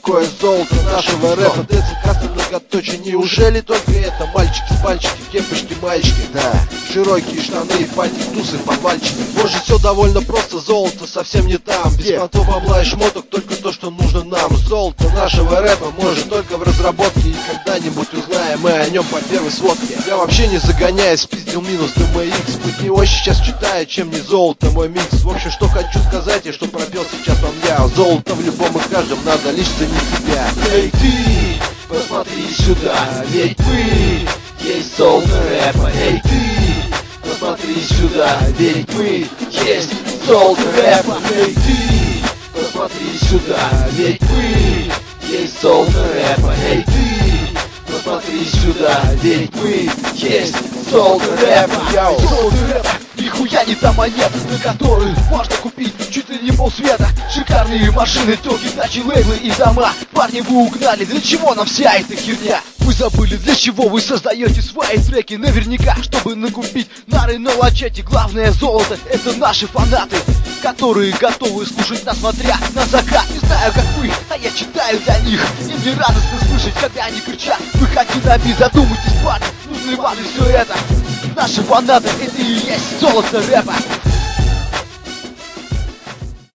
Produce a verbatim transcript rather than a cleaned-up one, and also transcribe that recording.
такое золото нашего рэпа. ДЦК многоточие, неужели только это? Мальчики, пальчики, кепочки, мальчики, да. Широкие штаны и пальцы, тусы, подвальчики. Может, все довольно просто, золото совсем не там. Без понтов, бабла и шмоток, только то, что нужно нам. Золото нашего рэпа может только в разработке, и когда-нибудь узнаем мы о нем по первой сводке. Я вообще не загоняюсь, спиздил минус ди эм икс. Путь его сейчас читаю, чем не золото мой микс. В общем, что хочу сказать и что пропел сейчас вам я. Золото в любом и каждом, надо лишь ценить себя. Эй ты, посмотри сюда, ведь мы есть золото рэпа. Эй ты, посмотри сюда, ведь мы есть золото рэпа. Эй ты, посмотри сюда, ведь мы есть золото рэпа. Эй ты, посмотри сюда, ведь мы есть золото рэпа. Золото рэпа, нихуя не та монета, на которую можно купить чуть ли не полсвета. Шикарные машины, токи, дачи, лейблы и дома. Парни, вы угнали, для чего нам вся эта херня? Вы забыли, для чего вы создаете свои треки? Наверняка, чтобы накупить нары на лачете. Главное золото — это наши фанаты, которые готовы слушать нас, смотря на закат. Не знаю, как вы, а я читаю для них. И мне радостно слышать, когда они кричат: выходи на бит, задумайтесь, парни, нужно ли вам все это? Наши фанаты — это и есть золото рэпа.